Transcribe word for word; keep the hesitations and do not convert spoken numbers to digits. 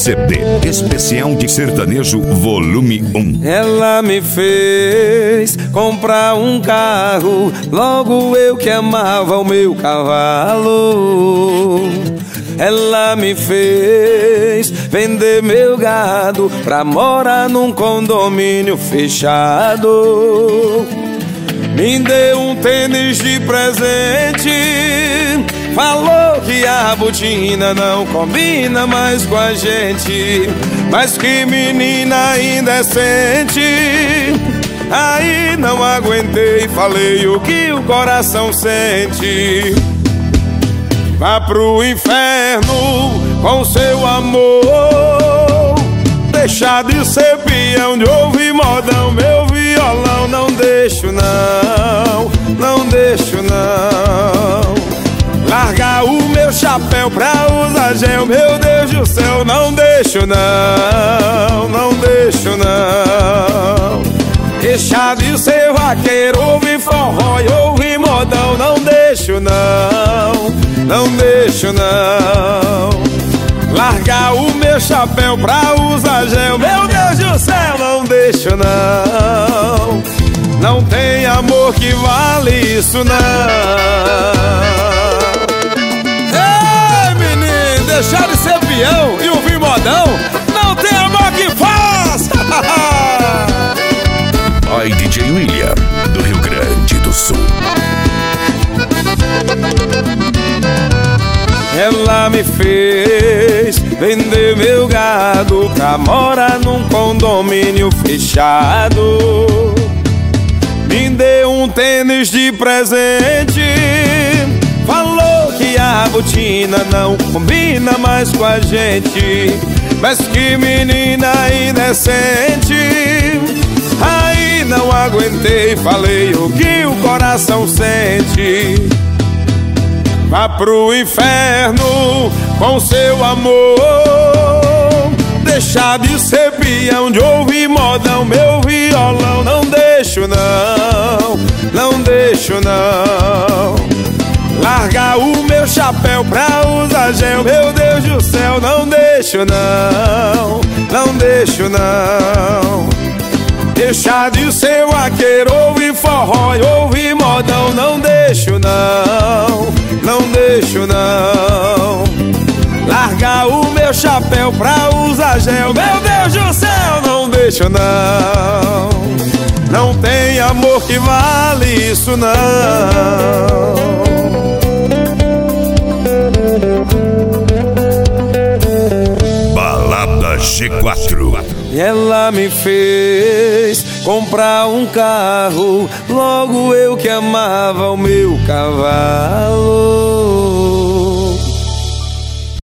C D Especial de Sertanejo Volume um. Ela me fez comprar um carro, logo eu que amava o meu cavalo. Ela me fez vender meu gado pra morar num condomínio fechado. Me deu um tênis de presente, falou que a botina não combina mais com a gente. Mas que menina indecente. Aí não aguentei, falei o que o coração sente. Vá pro inferno com seu amor, deixar de ser peão, de ouvir modão, meu violão. Não deixo não, não deixo não. Largar o meu chapéu pra usar gel, meu Deus do céu. Não deixo não, não deixo não. Deixar de ser vaqueiro, ouvir forró e ouvir modão. Não deixo não, não deixo não. Largar o meu chapéu pra usar gel, meu Deus do céu. Não deixo não. Não tem amor que vale isso não. Ei, menino, deixar de ser peão e ouvir modão, não tem amor que faça. Pai D J William, do Rio Grande do Sul. Ela me fez vender meu gado pra morar num condomínio fechado. Me deu um tênis de presente, falou que a botina não combina mais com a gente. Mas que menina indecente. Aí não aguentei, falei o que o coração sente. Vá pro inferno com seu amor, deixar de ser peão, de ouvir modão, meu violão. Não deixo não, não deixo não. Largar o meu chapéu pra usar gel, meu Deus do céu. Não deixo não, não deixo não. Deixar de ser vaqueiro, ouvir forró e ouvir modão. Não deixo não, não deixo não. Largar o meu chapéu pra usar gel, meu Deus do céu. Não deixo não. Não tem amor que vale isso não. Balada G quatro. Ela me fez comprar um carro, logo eu que amava o meu cavalo.